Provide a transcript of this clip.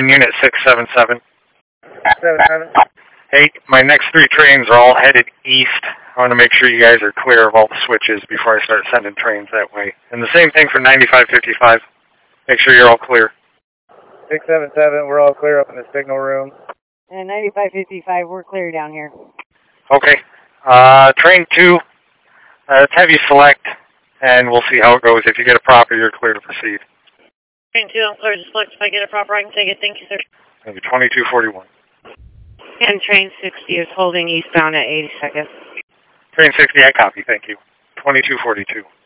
Union Unit 677. 77. Hey, my next 3 trains are all headed east. I want to make sure you guys are clear of all the switches before I start sending trains that way. And the same thing for 9555. Make sure you're all clear. 677, we're all clear up in the signal room. And 9555, we're clear down here. Okay. Train 2, let's have you select, and we'll see how it goes. If you get a proper, you're clear to proceed. Train 2, I'm clear to select. If I get a proper, I can take it. Thank you, sir. Thank you. 2241. And train 60 is holding eastbound at 82nd. Train 60, I copy. Thank you. 2242.